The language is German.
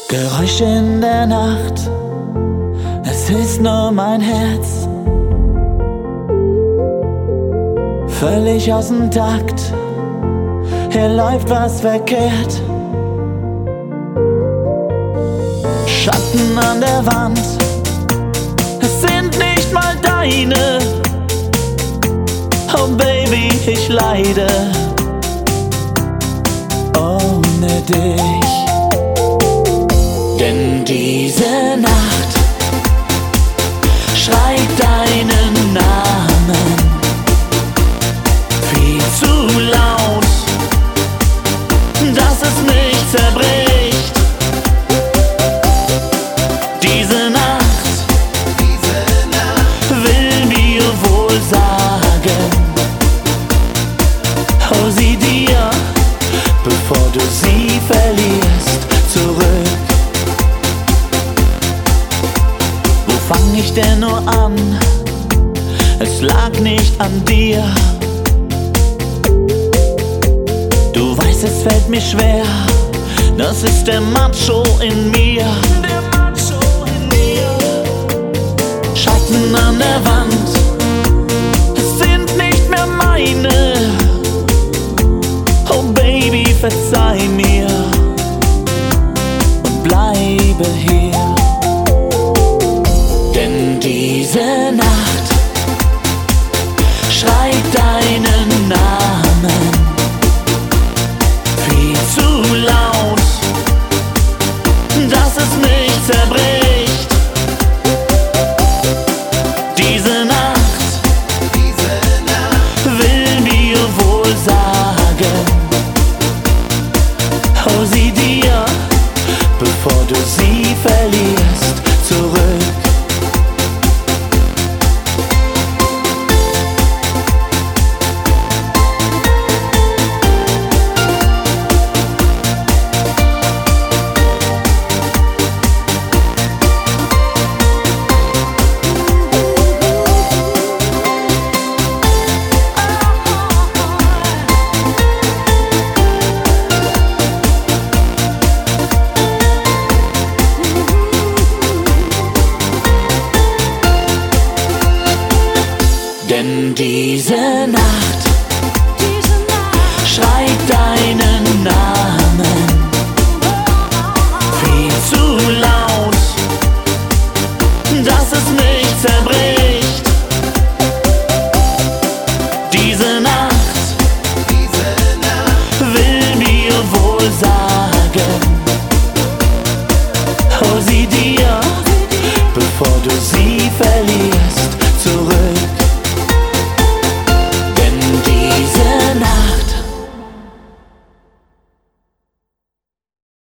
Geräusche in der Nacht, es ist nur mein Herz. Völlig aus dem Takt, hier läuft was verkehrt. Schatten an der Wand, es sind nicht mal deine. Oh Baby, ich leide ohne dich. Denn diese Nacht schreit deinen Namen viel zu laut, dass es mich zerbricht. Diese Nacht will mir wohl sagen, hol sie dir, bevor du sie verlierst, zurück. Wo fang ich denn nur an? Es lag nicht an dir. Du weißt, es fällt mir schwer, das ist der Macho in mir. Schatten an der Wand, es sind nicht mehr meine. Oh Baby, verzeih mir und bleibe hier. Denn diese Nacht schreit deinen Namen viel zu laut, dass es mich zerbricht. Diese Nacht will mir wohl sagen, hol sie dir, bevor du sie verlierst, zurück. Denn diese Nacht schreit deinen Namen viel zu laut, dass es mich zerbricht. Diese Nacht will mir wohl sagen, hol sie dir, bevor du sie verlierst.